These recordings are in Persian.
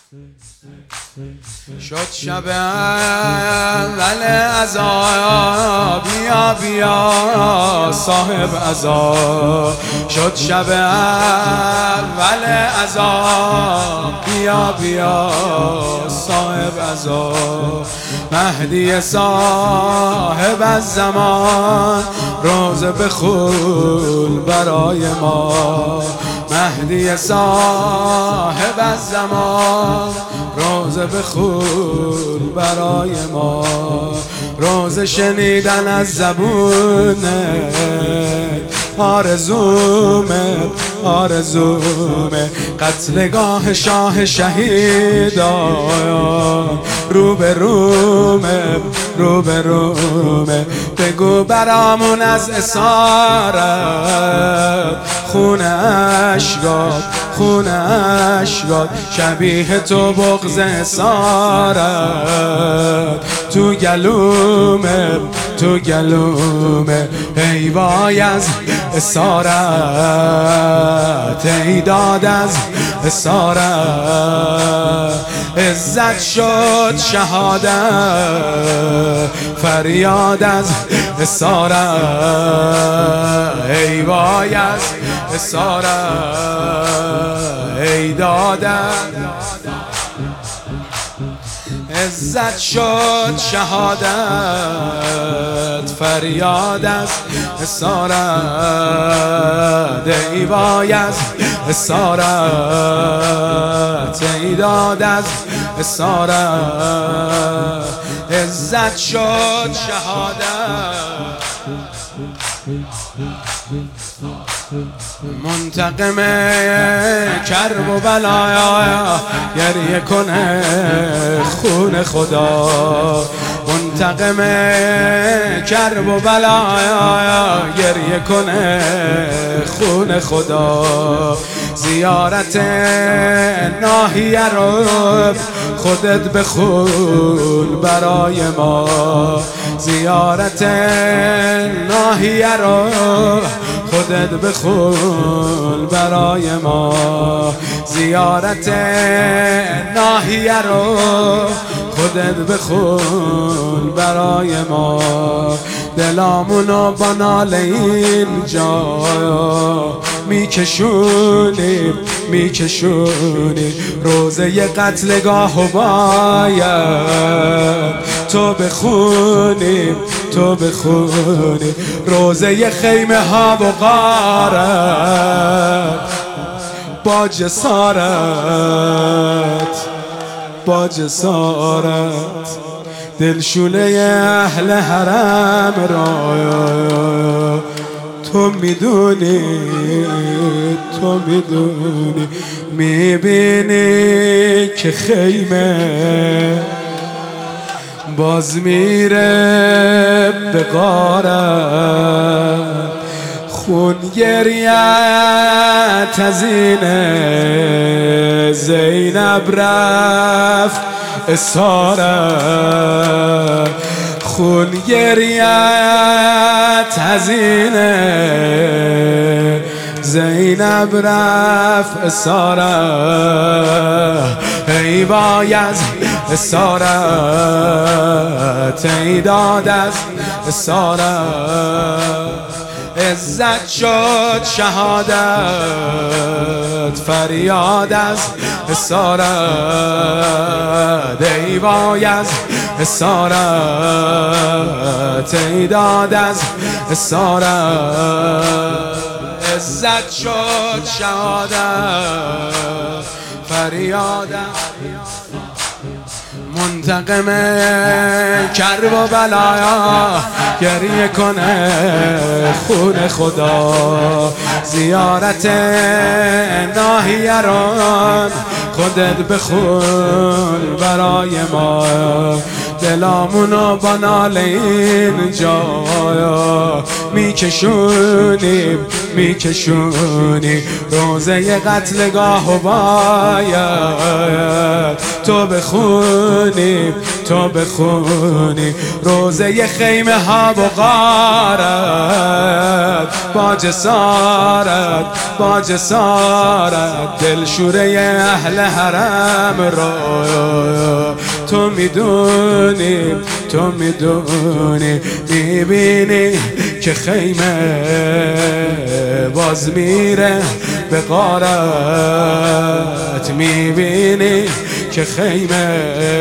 شد شب اول عزا، بیا بیا صاحب عزا. شد شب اول عزا، بیا بیا صاحب عزا. مهدی صاحب الزمان، روزه بخون برای ما. مهدی صاحب الزمان، روزه بخون برای ما. روزه شنیدن از زبونه، آرزومه آرزومه. قتلگاه شاه شهیدان، روبرومه روبرومه. بگو برامون از اسارت، خون اشکات خون اشکات. شبیه تو بغض اسارت، تو گلومه تو گلومه. ای وای از اسارت، ای داد از اسارت. عزت شد شهادت، فریاد از اسارت. ای وای از اسارت، ای داد عزت شد شهادت، فریاد از اسارت. ای وای از اسارت، ای داد از اسارت. عزت شد شهادت. منتقم کرب و بلایا، گریه کنه خون خدا. منتقم کرب و بلایا، گریه کنه خون خدا. زیارت ناحیه رو خودت بخون برای ما. زیارت ناحیه رو خودت بخون برای ما. زیارت ناحیه رو خودت بخون برای ما. دلامونو با ناله اینجا میکشونیم میکشونیم. روزه ی قتلگاه و باید تو بخونیم تو بخونیم. روزه ی خیمه ها و غارت، با جسارت با جسارت. دلشونه اهل حرم را تو میدونی تو میدونی. میبینی که خیمه باز میره به غارت. خون گریت از اینه، زینب رفت اسارت. خون گریت از اینه، زینب رفت اسارت. ای وای از اسارت، ای داد از اسارت. عزت شد شهادت، فریاد از اسارت. ای وای از اسارت، ای داد از اسارت. عزت شد شهادت، فریاد منتقم کرب و بلایا، گریه کنه خون خدا. زیارت ناحیه رو خودت بخون برای ما. دلامونو با ناله اینجا میکشونیم میکشونی. روزه ی قتلگاه و باید تو بخونیم تو بخونی روزه خیمه ها و غارت با جسارت با جسارت دلشوره اهل حرم رو تو میدونی تو میدونی میبینی که خیمه باز میره به غارت میبینی که خیمه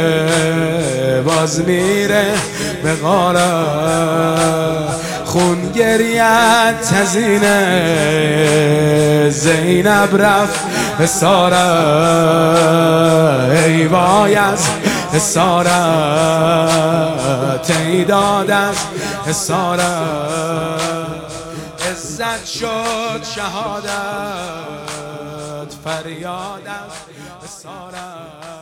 باز میره به غارت خون گریت تزینه زینب رفت اسارت ای وای از اسارت ای داد از اسارت عزت شد شهادت فریاد از اسارت